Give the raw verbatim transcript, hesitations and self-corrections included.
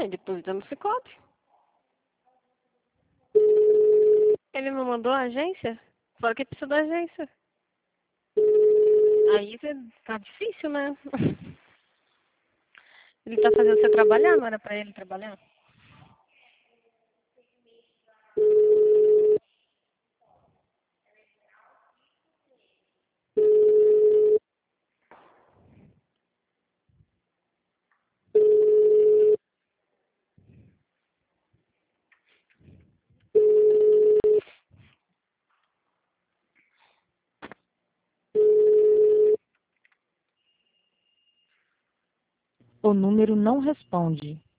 Aí deposita no Sicoob. Ele não mandou a agência? Fala que precisa da agência. Aí tá difícil, né? Ele tá fazendo você trabalhar, não era pra ele trabalhar? O número não responde.